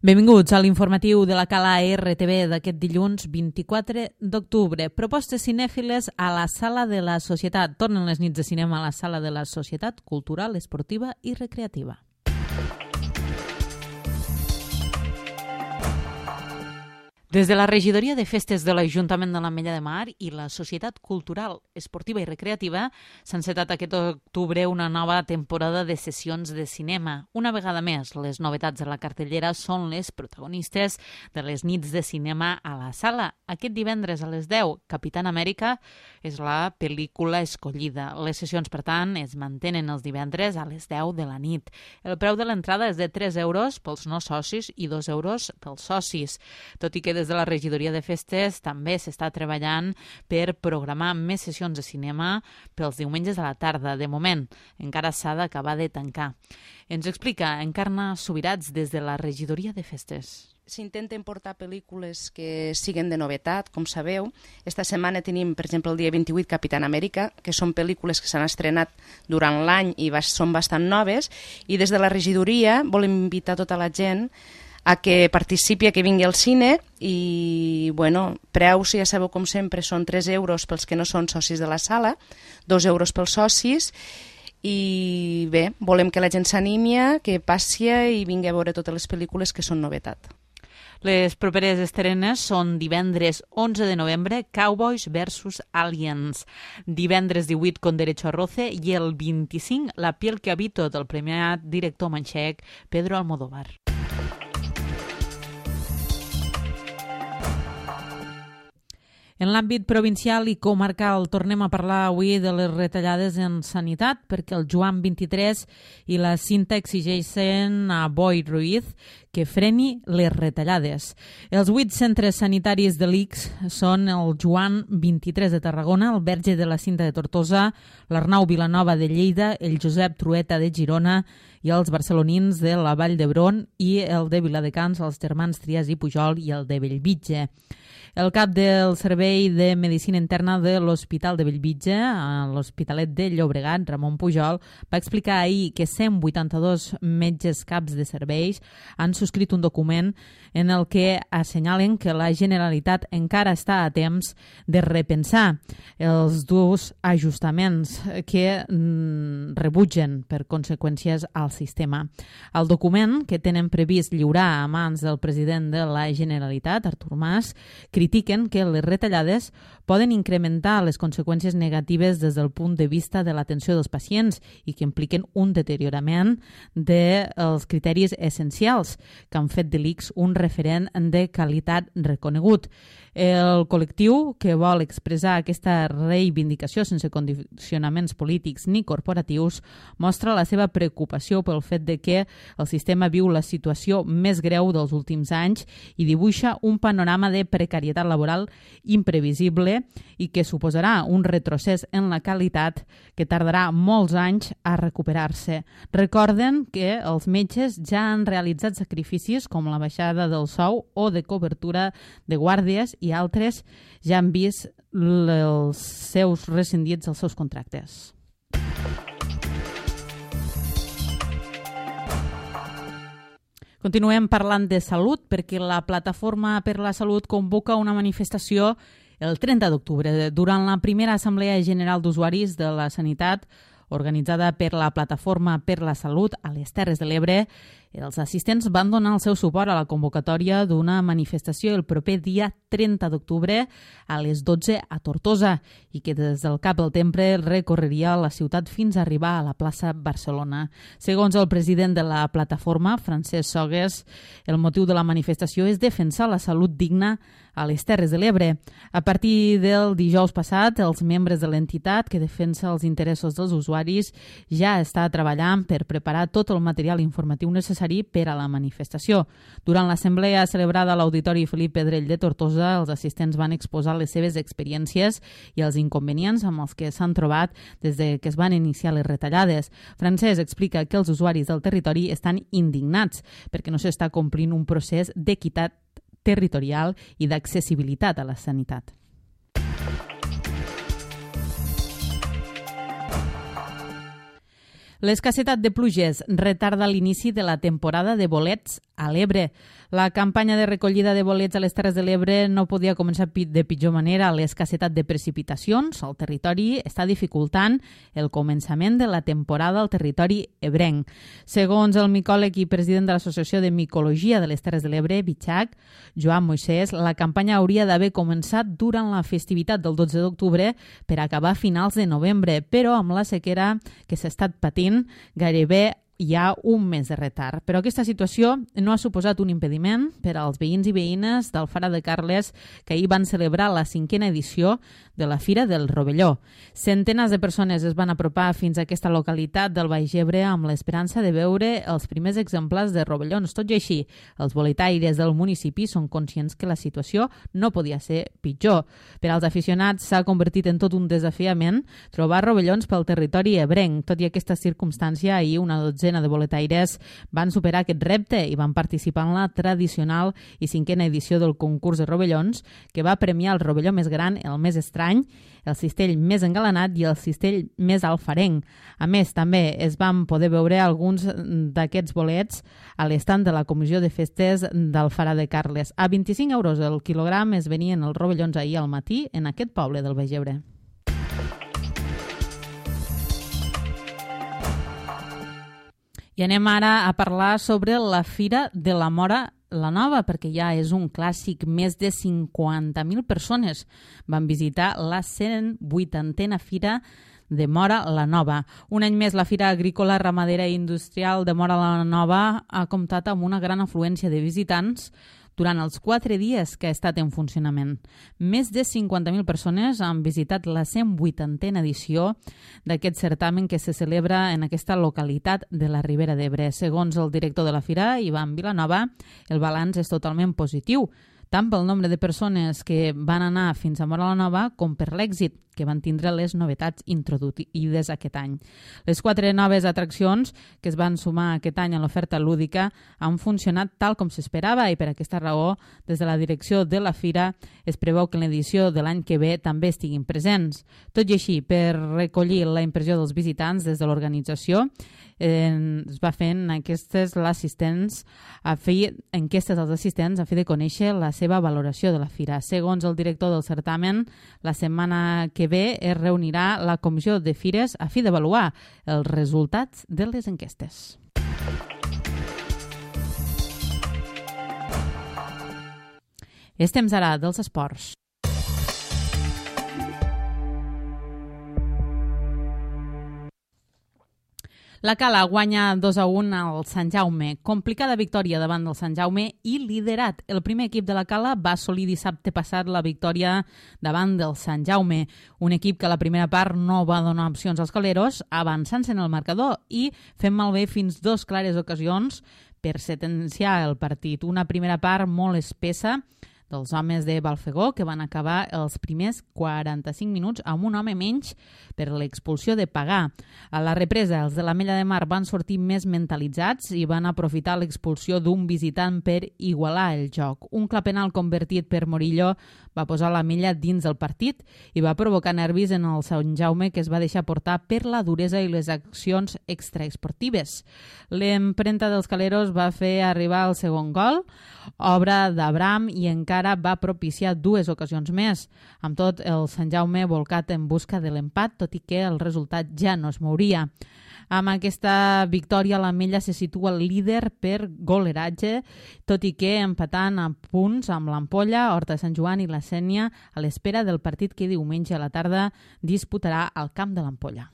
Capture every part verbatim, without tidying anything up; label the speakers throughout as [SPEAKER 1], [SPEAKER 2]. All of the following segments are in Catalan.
[SPEAKER 1] Benvinguts a l'informatiu de la Cala R T V d'aquest dilluns vint-i-quatre d'octubre. Propostes cinèfiles a la Sala de la Societat. Tornen les nits de cinema a la Sala de la Societat Cultural, Esportiva i Recreativa. Des de la Regidoria de Festes de l'Ajuntament de l'Ametlla de Mar i la Societat Cultural, Esportiva i Recreativa s'ha encetat aquest octubre una nova temporada de sessions de cinema. Una vegada més, les novetats de la cartellera són les protagonistes de les nits de cinema a la sala. Aquest divendres a les deu, Capitán Amèrica és la pel·lícula escollida. Les sessions, per tant, es mantenen els divendres a les deu de la nit. El preu de l'entrada és de tres euros pels no socis i dos euros pels socis, tot i que des de la Regidoria de Festes també s'està treballant per programar més sessions de cinema pels diumenges a la tarda. De moment, encara s'ha d'acabar de tancar. Ens explica Encarna Subirats des de la Regidoria de Festes.
[SPEAKER 2] S'intenten portar pel·lícules que siguen de novetat, com sabeu. Esta setmana tenim, per exemple, el dia vint-i-vuit, Capitán Amèrica, que són pel·lícules que s'han estrenat durant l'any i són bastant noves, i des de la Regidoria volem invitar tota la gent a que participi, a que vingui al cine i, bueno, preus, ja sabeu, com sempre, són tres euros pels que no són socis de la sala, dos euros pels socis i, bé, volem que la gent s'animi, que passi i vingui a veure totes les pel·lícules que són novetat.
[SPEAKER 1] Les properes estrenes són divendres onze de novembre, Cowboys versus Aliens, divendres divuit, Con Derecho a Roce i el vint-i-cinc, La piel que habito, del premiat director manxec Pedro Almodóvar. En l'àmbit provincial i comarcal tornem a parlar avui de les retallades en sanitat perquè el Joan vint-i-tres i la Cinta exigeixen a Boi Ruiz que freni les retallades. Els vuit centres sanitaris de l'I C S són el Joan vint-i-tres de Tarragona, el Verge de la Cinta de Tortosa, l'Arnau Vilanova de Lleida, el Josep Trueta de Girona i els barcelonins de la Vall d'Hebron i el de Viladecans, els germans Trias i Pujol i el de Bellvitge. El cap del Servei de Medicina Interna de l'Hospital de Bellvitge, a l'Hospitalet de Llobregat, Ramon Pujol, va explicar ahir que cent vuitanta-dos metges caps de serveis han subscrit un document en el que assenyalen que la Generalitat encara està a temps de repensar els durs ajustaments que mm, rebutgen per conseqüències al sistema. El document, que tenen previst lliurar a mans del president de la Generalitat, Artur Mas, critiquen que les retallades poden incrementar les conseqüències negatives des del punt de vista de l'atenció dels pacients i que impliquen un deteriorament dels criteris essencials que han fet de l'I C S un referent de qualitat reconegut. El col·lectiu, que vol expressar aquesta reivindicació sense condicionaments polítics ni corporatius, mostra la seva preocupació pel fet de que el sistema viu la situació més greu dels últims anys i dibuixa un panorama de precarietat laboral imprevisible i que suposarà un retrocés en la qualitat que tardarà molts anys a recuperar-se. Recorden que els metges ja han realitzat sacrificis com la baixada del sou o de cobertura de guàrdies i altres ja han vist els seus rescindits els seus contractes. Continuem parlant de salut perquè la Plataforma per la Salut convoca una manifestació el trenta d'octubre durant la primera Assemblea General d'Usuaris de la Sanitat organitzada per la Plataforma per la Salut a les Terres de l'Ebre. Els assistents van donar el seu suport a la convocatòria d'una manifestació el proper dia trenta d'octubre a les dotze a Tortosa i que des del Cap del Temple recorreria la ciutat fins a arribar a la plaça Barcelona. Segons el president de la plataforma, Francesc Sogues, el motiu de la manifestació és defensar la salut digna a les Terres de l'Ebre. A partir del dijous passat, els membres de l'entitat que defensa els interessos dels usuaris ja està treballant per preparar tot el material informatiu necessari per a la manifestació. Durant l'assemblea celebrada a l'Auditori Felip Pedrell de Tortosa, els assistents van exposar les seves experiències i els inconvenients amb els que s'han trobat des de que es van iniciar les retallades. Francesc explica que els usuaris del territori estan indignats perquè no s'està complint un procés d'equitat territorial i d'accessibilitat a la sanitat. L'escassetat de pluges retarda l'inici de la temporada de bolets a l'Ebre. La campanya de recollida de bolets a les Terres de l'Ebre no podia començar de pitjor manera. L'escassetat de precipitacions al territori està dificultant el començament de la temporada al territori ebrenc. Segons el micòleg i president de l'Associació de Micologia de les Terres de l'Ebre, Bitxac, Joan Moisès, la campanya hauria d'haver començat durant la festivitat del dotze d'octubre per acabar a finals de novembre, però amb la sequera que s'ha estat patint, gairebé hi ha un mes de retard. Però aquesta situació no ha suposat un impediment per als veïns i veïnes d'Alfara de Carles que ahir van celebrar la cinquena edició de la Fira del Rovelló. Centenars de persones es van apropar fins a aquesta localitat del Baix Ebre amb l'esperança de veure els primers exemplars de rovellons. Tot i així, els boletaires del municipi són conscients que la situació no podia ser pitjor. Per als aficionats s'ha convertit en tot un desafiament trobar rovellons pel territori ebrenc. Tot i aquesta circumstància, ahir una dotzena de boletaires van superar aquest repte i van participar en la tradicional i cinquena edició del concurs de rovellons, que va premiar el rovelló més gran, el més estrany, el cistell més engalanat i el cistell més alfarenc. A més, també es van poder veure alguns d'aquests bolets a l'estand de la Comissió de Festes d'Alfara de Carles. A vint-i-cinc euros el quilogram es venien els rovellons ahir al matí en aquest poble del Baix Ebre. I anem ara a parlar sobre la Fira de la Móra la Nova, perquè ja és un clàssic. Més de cinquanta mil persones van visitar la cent vuitantena Fira de Móra la Nova. Un any més, la Fira Agrícola, Ramadera i Industrial de Móra la Nova ha comptat amb una gran afluència de visitants durant els quatre dies que ha estat en funcionament. Més de cinquanta mil persones han visitat la cent vuitantena edició d'aquest certamen que se celebra en aquesta localitat de la Ribera d'Ebre. Segons el director de la Fira, Ivan Vilanova, el balanç és totalment positiu, tant pel nombre de persones que van anar fins a Móra la Nova com per l'èxit que van tindre les novetats introduïdes aquest any. Les quatre noves atraccions que es van sumar aquest any a l'oferta lúdica han funcionat tal com s'esperava i per aquesta raó, des de la direcció de la Fira, es preveu que en l'edició de l'any que ve també estiguin presents. Tot i així, per recollir la impressió dels visitants des de l'organització, eh, es va fent aquestes l'assistents a fer enquestes als assistents a fi de conèixer la seva valoració de la Fira. Segons el director del certamen, la setmana que ve es reunirà la Comissió de Fires a fi d'avaluar els resultats de les enquestes. És temps ara dels esports. La Cala guanya dos a un al Sant Jaume. Complicada victòria davant del Sant Jaume i liderat. El primer equip de la Cala va assolir dissabte passat la victòria davant del Sant Jaume. Un equip que a la primera part no va donar opcions als caleros, avançant-se en el marcador i fent malbé fins dos clares ocasions per sentenciar el partit. Una primera part molt espessa dels homes de Balfegó, que van acabar els primers quaranta-cinc minuts amb un home menys per l'expulsió de Pagà. A la represa, els de l'Ametlla de Mar van sortir més mentalitzats i van aprofitar l'expulsió d'un visitant per igualar el joc. Un clar penal convertit per Morillo va posar l'Ametlla dins del partit i va provocar nervis en el Sant Jaume, que es va deixar portar per la duresa i les accions extraesportives. L'empremta dels caleros va fer arribar el segon gol, obra d'Abram, i encara va propiciar dues ocasions més. Amb tot, el Sant Jaume volcat en busca de l'empat, tot i que el resultat ja no es mouria. Amb aquesta victòria, l'Ametlla se situa líder per goleratge, tot i que empatant a punts amb l'Ampolla, Horta de Sant Joan i la Sénia a l'espera del partit que diumenge a la tarda disputarà al camp de l'Ampolla.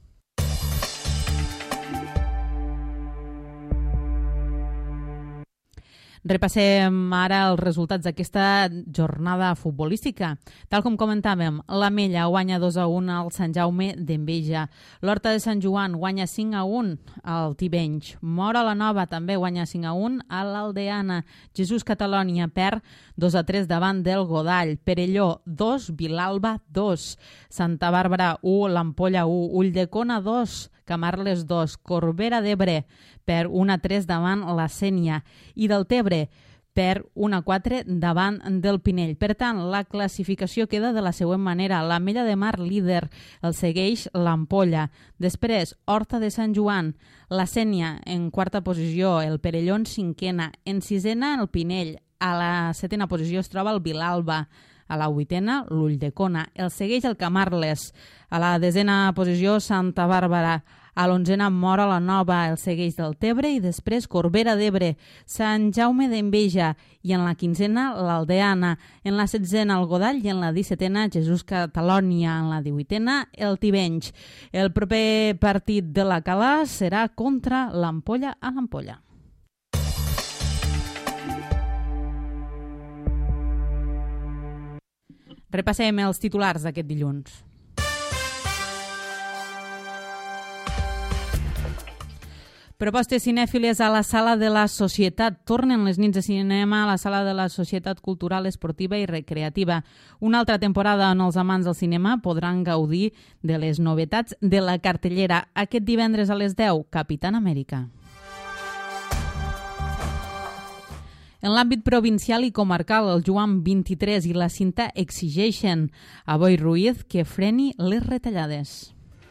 [SPEAKER 1] Repassem ara els resultats d'aquesta jornada futbolística. Tal com comentàvem, l'Ametlla guanya dos a un al Sant Jaume d'Enveja. L'Horta de Sant Joan guanya cinc a un al Tivenys. Móra la Nova també guanya cinc a un a l'Aldeana. Jesús Catalònia perd dos a tres davant del Godall. Perelló dos, Vilalba dos. Santa Bàrbara u, l'Ampolla u, Ulldecona dos, Camarles dos, Corbera d'Ebre per un a tres davant la Sénia. I del Tebre, per un a quatre davant del Pinell. Per tant, la classificació queda de la següent manera. l'Ametlla de Mar líder, el segueix l'Ampolla. Després, Horta de Sant Joan, la Sénia en quarta posició, el Perelló en cinquena, en sisena el Pinell, a la setena posició es troba el Vilalba, a la vuitena l'Ulldecona, el segueix el Camarles, a la desena posició Santa Bàrbara, a l'onzena Móra la Nova, el segueix del Tebre i després Corbera d'Ebre, Sant Jaume d'Enveja i en la quinzena l'Aldeana, en la setzena el Godall i en la dissetena Jesús Catalònia, en la divuitena el Tivenys. El proper partit de la Cala serà contra l'Ampolla a l'Ampolla. Repassem els titulars d'aquest dilluns. Propostes cinèfiles a la Sala de la Societat. Tornen les nits de cinema a la Sala de la Societat Cultural, Esportiva i Recreativa. Una altra temporada on els amants del cinema podran gaudir de les novetats de la cartellera. Aquest divendres a les deu, Capitán Amèrica. En l'àmbit provincial i comarcal, el Joan vint-i-tres i la Cinta exigeixen a Boi Ruiz que freni les retallades.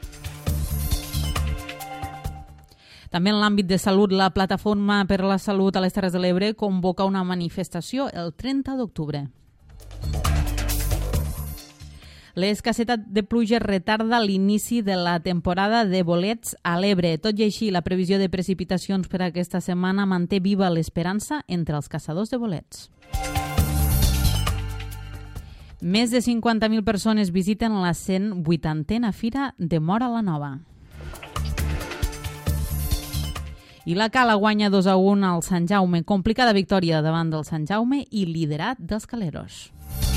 [SPEAKER 1] També en l'àmbit de salut, la Plataforma per la Salut a les Terres de l'Ebre convoca una manifestació el trenta d'octubre. L'escassetat de pluja retarda l'inici de la temporada de bolets a l'Ebre. Tot i així, la previsió de precipitacions per aquesta setmana manté viva l'esperança entre els caçadors de bolets. Més de cinquanta mil persones visiten la cent vuitantena Fira de Móra la Nova. I la Cala guanya dos a un al Sant Jaume. Complicada victòria davant del Sant Jaume i liderat dels Caleros.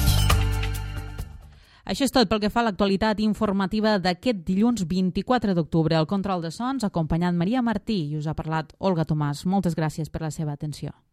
[SPEAKER 1] Això és tot pel que fa a l'actualitat informativa d'aquest dilluns vint-i-quatre d'octubre. Al control de sons, acompanyant Maria Martí, i us ha parlat Olga Tomàs. Moltes gràcies per la seva atenció.